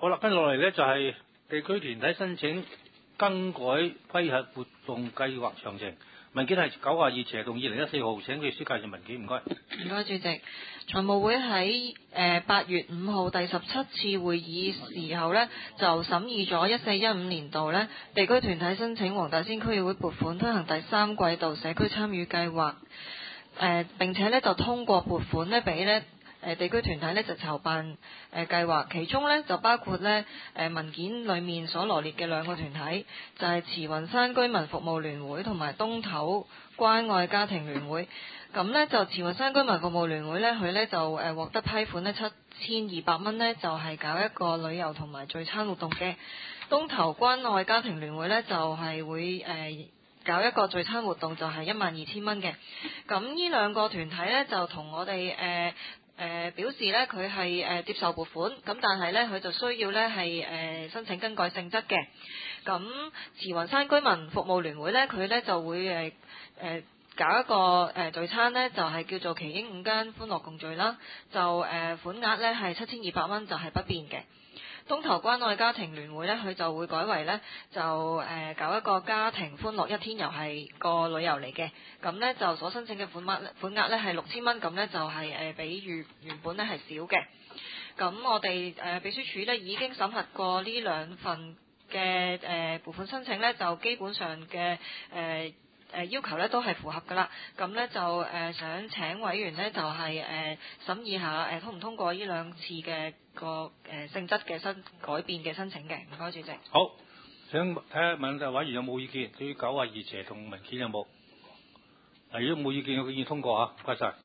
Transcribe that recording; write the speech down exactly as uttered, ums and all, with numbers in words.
好啦，跟住落嚟咧就係地區團體申請更改批核活動計劃詳情。文件係九廿二斜同二零一四號，請佢書介紹文件，唔該。 唔該，主席。財務會喺誒八月五號第十七次會議時候呢，就審議咗一四一五年度呢地區團體申請黃大仙區議會撥款推行第三季度社區參與計劃，誒、呃、並且呢就通過撥款呢俾呢誒地區團體呢就籌辦誒計劃，其中呢就包括呢誒文件裡面所羅列嘅兩個團體，就係、是、慈雲山居民服務聯會同埋東頭關愛家庭聯會。咁呢就慈雲山居民服務聯會呢，佢呢就誒獲得批款呢七千二百蚊呢，就係、是、搞一個旅遊同埋聚餐活動嘅。東頭關愛家庭聯會呢，就係、是、會誒、呃、搞一個聚餐活動，就係一萬二千蚊嘅。咁呢兩個團體呢，就同我哋誒。呃誒、呃、表示咧佢係誒接受撥款，咁但係咧佢就需要咧係誒申請更改性質嘅。咁慈雲山居民服務聯會咧，佢咧就會誒誒、呃、搞一個誒、呃、聚餐咧，就係、是、叫做奇英午間歡樂共聚啦。就誒、呃、款額咧係七千二百蚊，就係不變嘅。東頭關愛家庭聯會呢，佢就會改為呢，就誒、呃、搞一個家庭歡樂一天遊，係個旅遊嚟嘅。咁呢，就所申請嘅款額款額呢係六千蚊，咁呢，就係、是、誒、呃、比原原本呢係少嘅。咁我哋誒、呃、秘書處呢已經審核過呢兩份嘅誒撥款申請呢，就基本上嘅誒。呃誒要求咧都係符合㗎啦，咁咧就誒、呃、想請委員呢，就係、是、誒、呃、審議下誒、呃、通唔通過呢兩次嘅個誒、呃、性質嘅新改變嘅申請嘅，唔該主席。 好，想睇下問就委員有冇意見，對於九廿二斜同文件有冇？嗱，如果冇意見，我建議通過嚇，唔該晒。